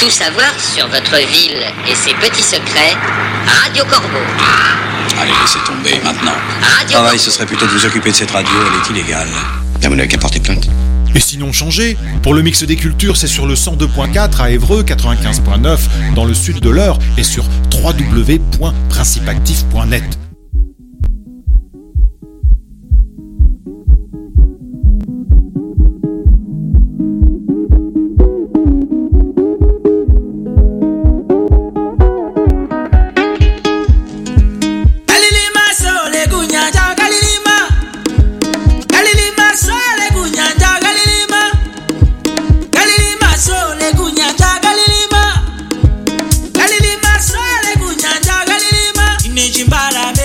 Tout savoir sur votre ville et ses petits secrets, Radio Corbeau. Allez, laissez tomber maintenant. Radio Travail, ce serait plutôt de vous occuper de cette radio, elle est illégale. Bien, vous n'avez qu'à porter plainte. Et sinon changez. Pour le mix des cultures, c'est sur le 102.4 à Évreux, 95.9 dans le sud de l'Eure et sur www.principactif.net. Chimbala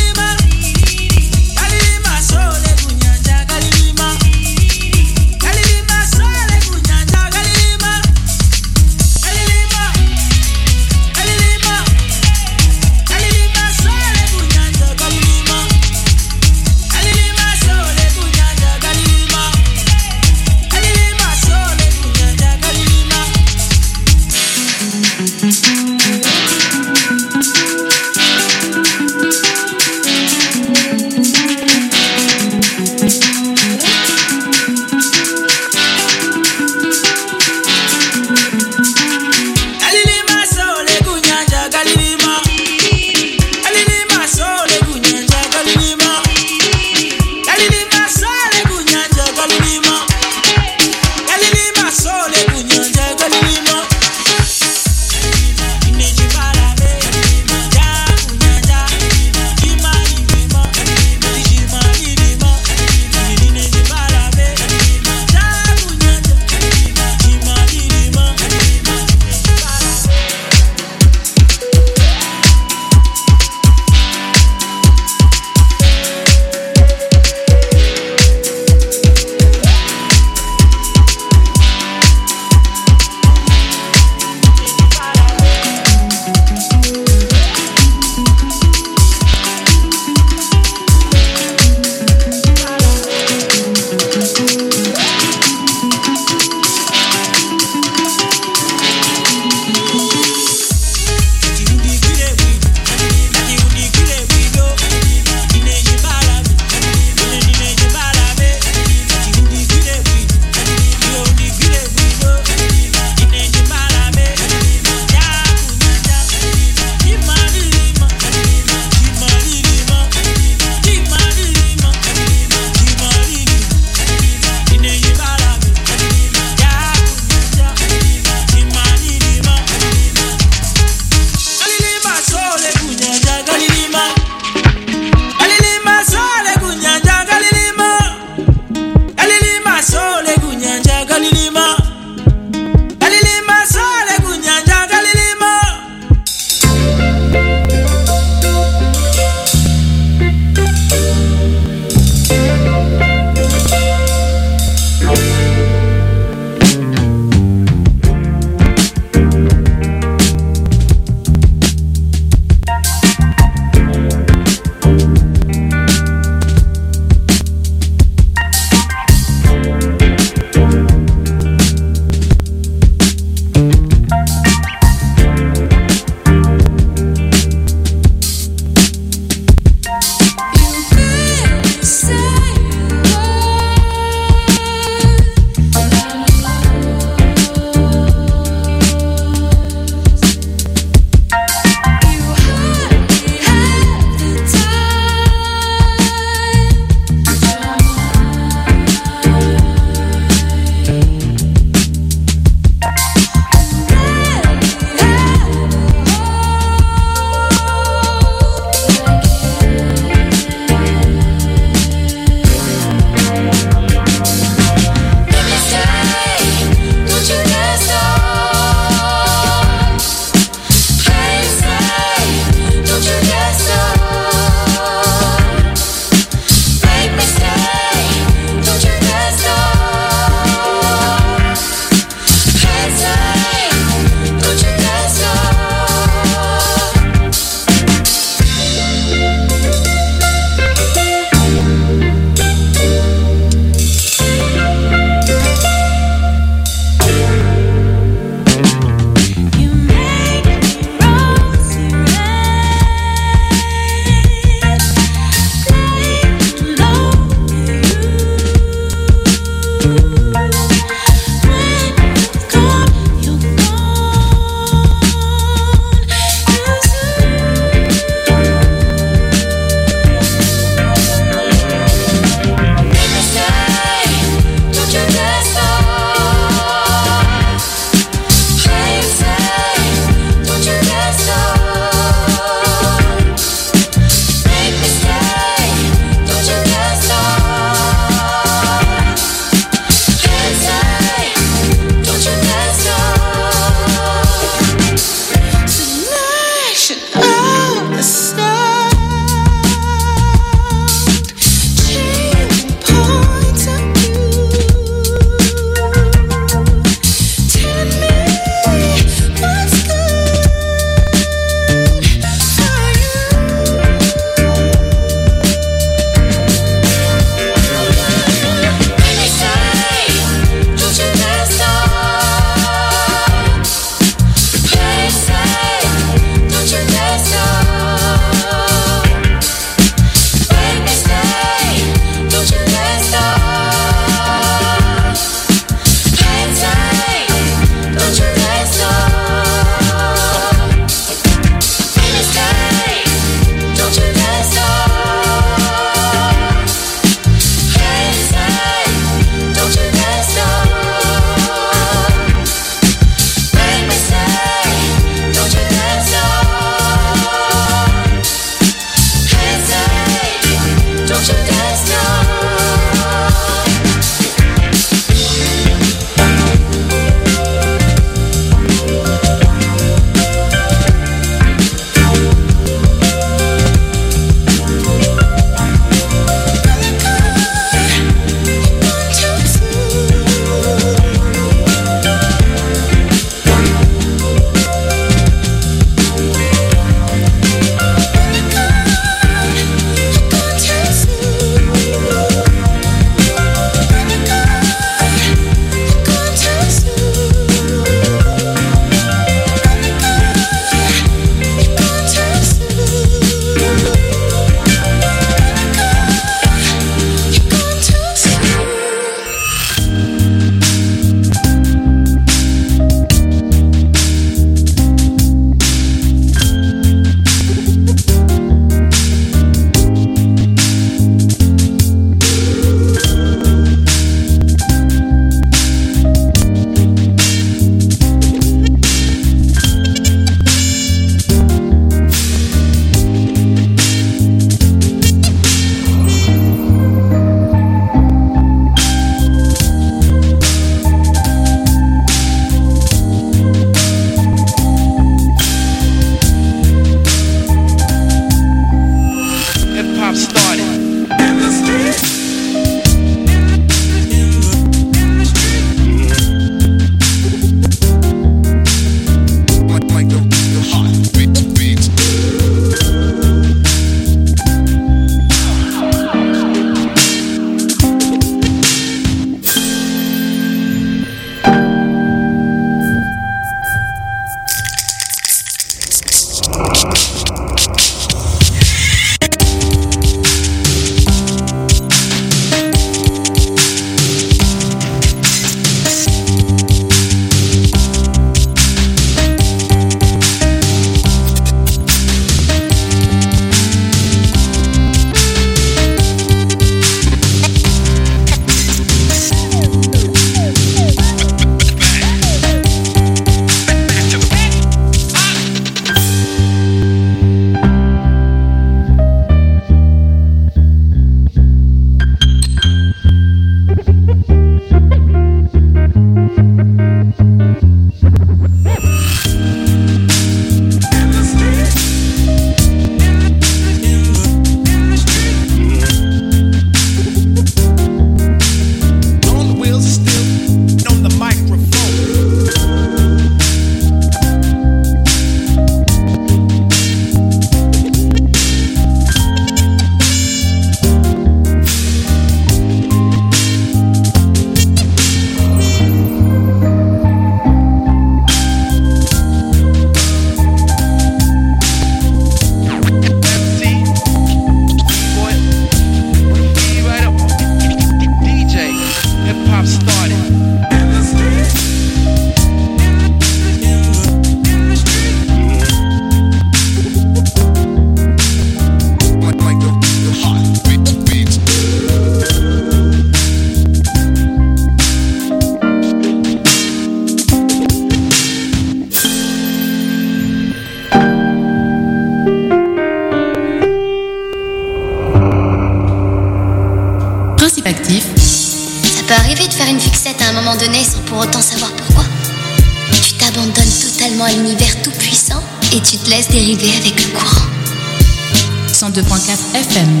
peut arriver de faire une fixette à un moment donné sans pour autant savoir pourquoi. Tu t'abandonnes totalement à l'univers tout puissant et tu te laisses dériver avec le courant. 102.4 FM.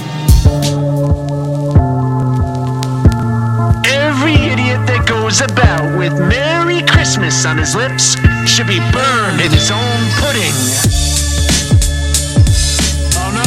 Every idiot that goes about with Merry Christmas on his lips should be burned in his own pudding. Oh no.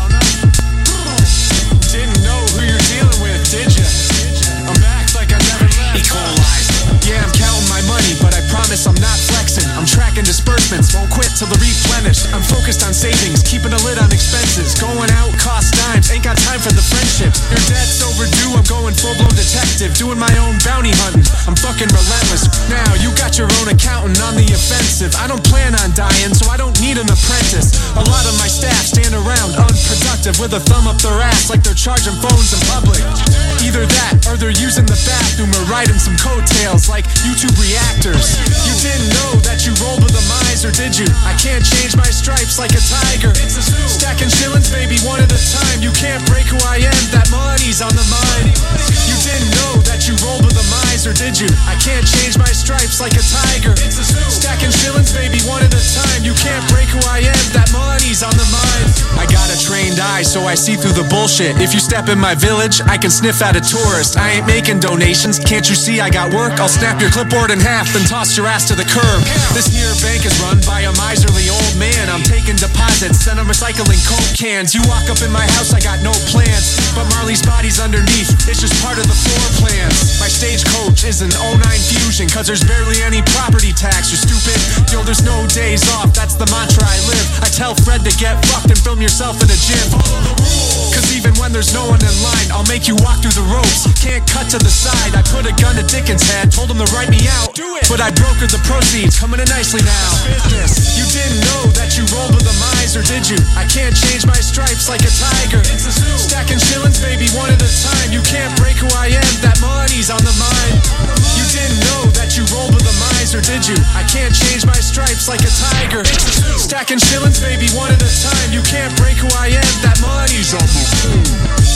Didn't know who you're dealing with, did ya? I'm back like I never left. Equalized. Yeah, I'm counting my money, but I promise I'm not flexing. I'm tracking disbursements, won't quit till they're replenished. I'm focused on savings, keeping a lid on expenses. Going out costs dimes, ain't got time for the friendships. Your debt's overdue, I'm going full-blown detective. Doing my own bounty hunting, I'm fucking relentless. Now, you got your own accountant on the offensive. I don't plan on dying, so I don't need an apprentice. A lot of my staff stand around unproductive with a thumb up their ass like they're charging phones in public. Either that, or they're using the bathroom or riding some coattails like YouTube reactors. You didn't know that you rolled with a miser, did you? I can't change my stripes like a tiger. Stacking shillings, baby, one at a time. You can't break who I am, that money's on the mind. You didn't know that you rolled with a miser, did you? I can't change my stripes like a tiger. Stacking shillings, baby, one at a time. You can't break who I am, that money's on the mind. I got a trained eye, so I see through the bullshit. If you step in my village, I can sniff out a tourist. I ain't making donations, can't you see I got work? I'll snap your clipboard in half, then toss your ass to the curb. This here bank is run by a miserly old man. I'm taking deposits, then I'm recycling Coke cans. You walk up in my house, I got no plans, but Marley's body's underneath, it's just part of the floor plans. My stagecoach is an 09 Fusion, cause there's barely any property tax, you're stupid. Yo, there's no days off, that's the mantra I live. I tell Fred to get fucked and film yourself in a gym. Cause even when there's no one in line, I'll make you walk through the ropes. Can't cut to the side, I put a gun to Dickens' head, told him to write me out, but I brokered the proceeds, coming in nicely now. Business. You didn't know that you rolled with a miser, did you? I can't change my stripes like a tiger. Stacking shillings, baby, one at a time. You can't break who I am, that money's on the mind. You didn't know that you rolled with a miser, did you? I can't change my stripes like a tiger. Stacking shillings, baby, one at a time. You can't break who I am, that money's on the mind.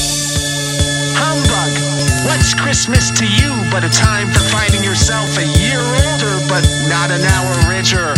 Humbug. What's Christmas to you but a time for finding yourself a year older but not an hour richer?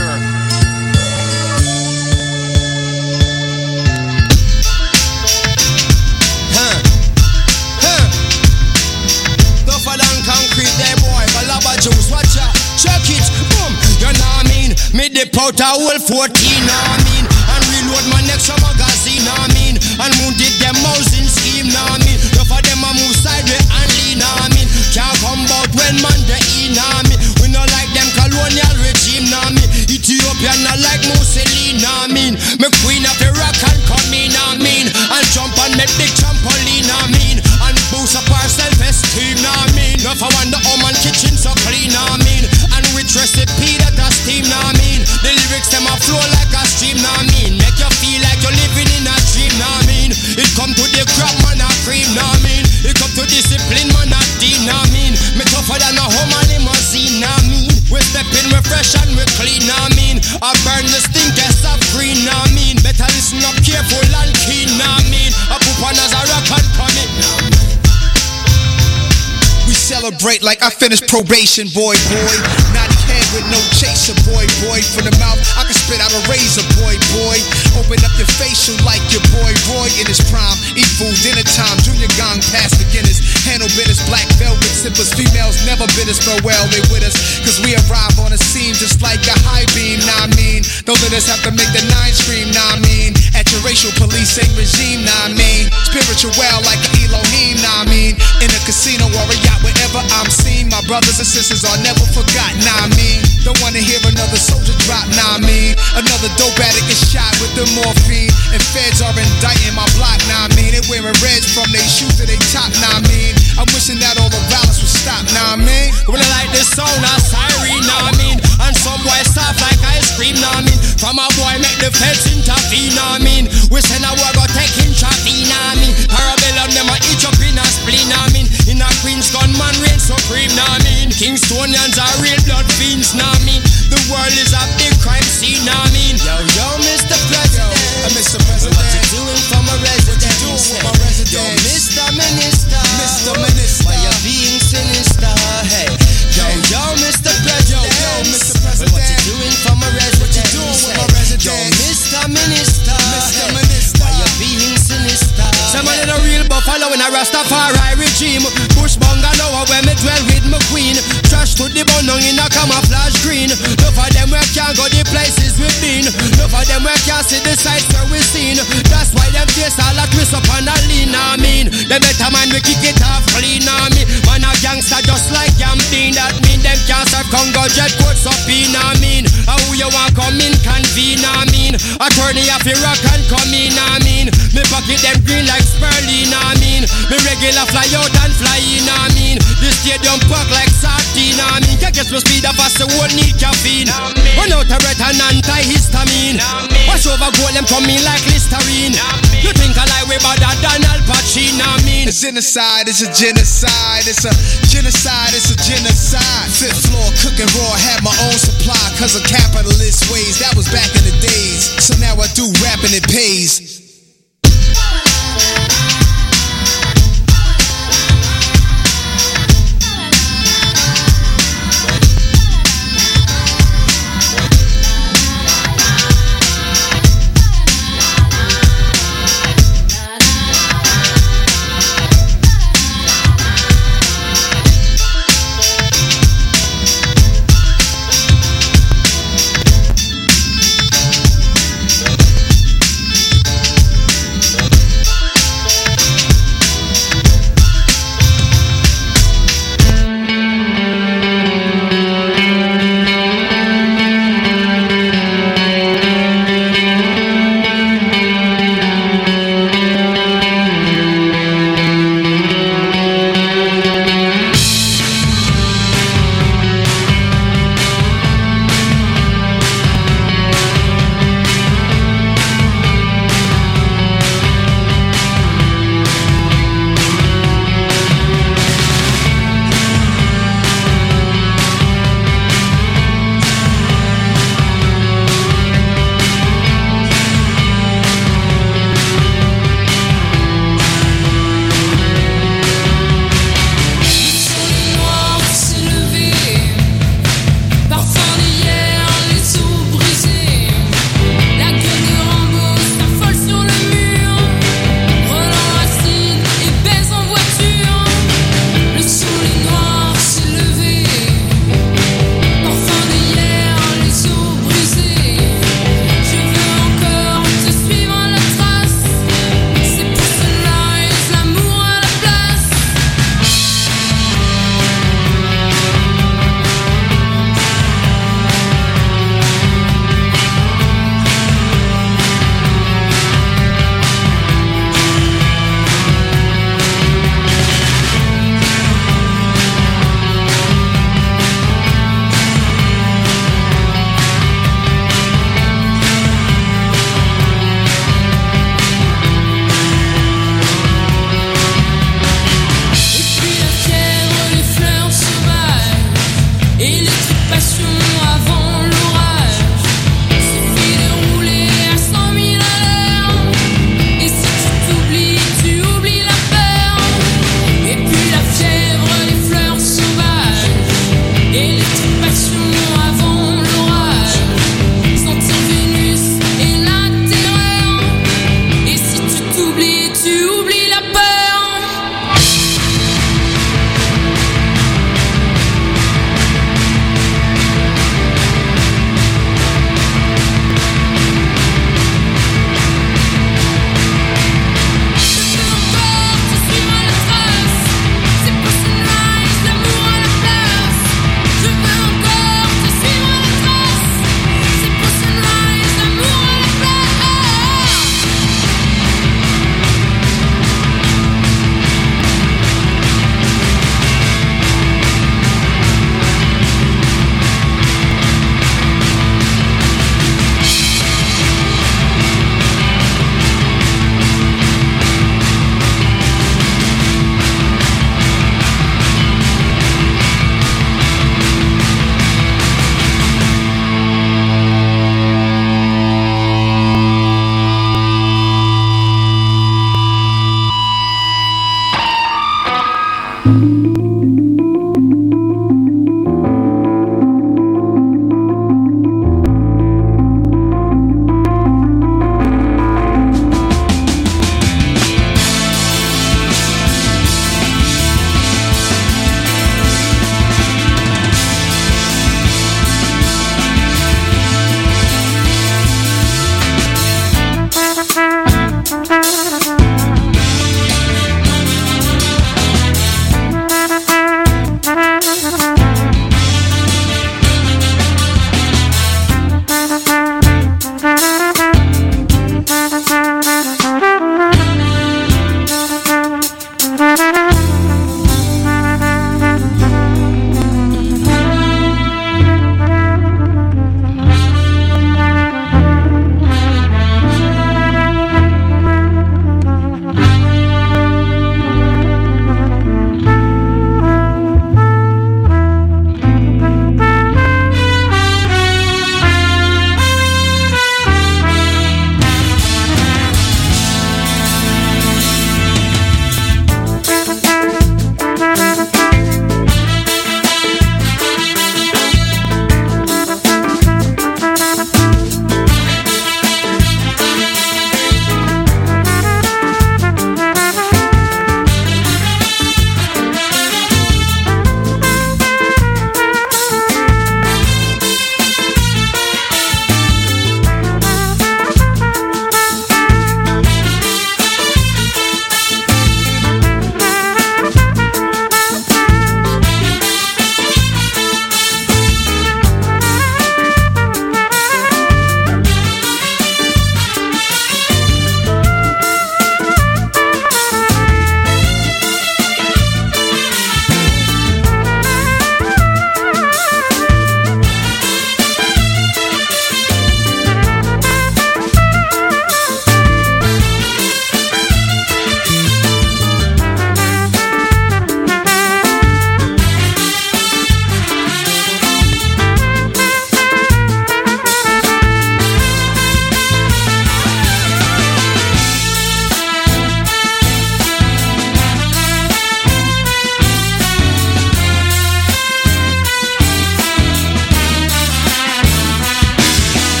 Tougher than concrete, there boy, Balaba juice, watch out, check it, boom, you know what I mean? Me dip out a whole 14, know what I mean? And reload my next magazine, know what I mean? And moon did them housing scheme, know what I mean? Enough of them a move sideways and lean, know what I mean? Can't come out when man they in, know what I mean? We no like them colonial regime, know what I mean? Ethiopian not like Mussolini, know what I mean? Me queen of Iraq and come in, know what I mean? And jump and make big trampoline, know what I mean? And boost up our self-esteem, know what I mean? Enough I wonder how man kitchen so clean, know what I mean? And with recipe that a steam, know what I mean? The lyrics them a flow like a stream, know what I mean? Make you feel like you're living in a dream, know what I mean? It come to the crap, man, a cream, know what I mean? It come to discipline, man, a dean, know what I mean? Me tougher than a home limousine, know what I mean? We step in, we fresh and we clean, know what I mean? I burn the stinkest of green, know what I mean? Better listen up careful and keen, know what I mean? I put on as a rock and come in, know what I mean? We celebrate like I finished probation, boy. Not head with no chaser, boy. From the mouth, I can spit out a razor, boy. Open up your facial like your boy Roy in his prime. Eat food, dinner time, junior gong past beginners. Handle bitters, black velvet sippers. Females never bid us farewell, they with us. Cause we arrive on the scene just like a high beam, nah I mean. Don't let us have to make the nine scream, nah I mean. At your racial policing regime, nah I mean. Spiritual well like an Elohim, nah I mean. In a casino or a yacht, wherever I'm seen, my brothers and sisters are never forgotten, nah I mean. Don't wanna hear another soldier drop, nah I mean. Another dope addict is shot with the morphine. And feds are indicting my block, nah I mean. They wearing reds from their shoes to their top, nah I mean. I'm wishing that all the violence would stop, nah I mean. When I like this sound, a siren, nah I mean. And some boys soft like ice cream, nah I mean. From a boy make the feds intervene, nah I mean. We send a war go take intravene, nah I mean. Parabellum them a itch up in a spleen, nah I mean. In a Queen's gunman reign supreme, nah I mean. Kingstonians are real blood fiends, nah I mean. The world is a big crime scene, nah I mean. Yo, Mr. President, Mr. President, what you doing for my resident? Yo, Mr. Minister, why you be them we can't see the sights where we seen. That's why them face all a twist up and a lean, I mean. Them better man we kick it off clean, I mean. Man a gangster just like Yampin. That mean them can't serve Congo jet coats up in, I mean. How you want come in convene, I mean. Attorney have to rock and come in, I mean. Me pocket them green like Sperling, I mean. Me regular fly out and fly in, I mean. The stadium park like sardine, I mean. You get me speed up as the whole need caffeine. Run out a red and anti-histamine. Wash over gold, them coming like Listerine. You think I lie way better than Al Pacino, I mean. It's genocide, it's a genocide. It's a genocide, it's a genocide. Fifth floor, cooking raw, had my own supply. Cause of capitalist ways, that was back in the days. So now I do rap and it pays.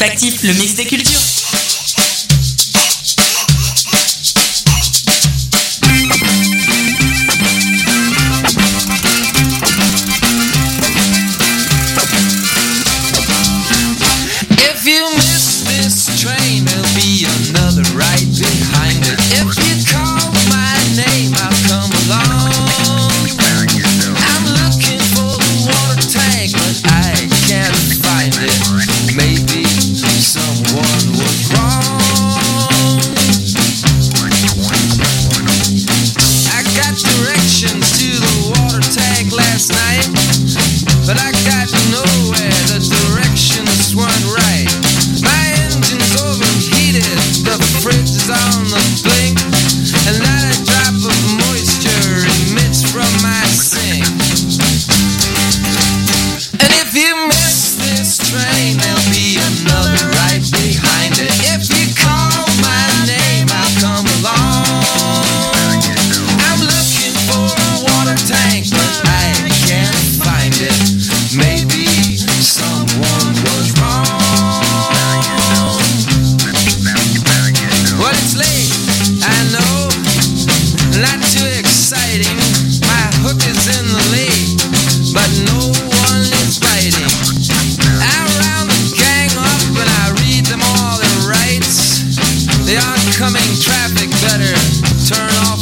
Actif, le mix des cultures. If you miss this train, there'll be another right behind it. If you call my name, I'll come along. I'm looking for the water tank, but I can't find it. Maybe someone was wrong. I got directions to the water tank last night, but I got nowhere. The directions weren't right. My engine's overheated, the fridge is on the blink, and not a drop of moisture emits from my sink. And if you miss this train, there'll be another right behind it. If you call my name, I'll come along. I'm looking for a water tank, but I can't find it. Maybe someone was wrong. Well, it's late, I know, not too exciting. My hook is in the lake, but no one is biting. I round the gang up and I read them all their rights. The oncoming traffic better turn off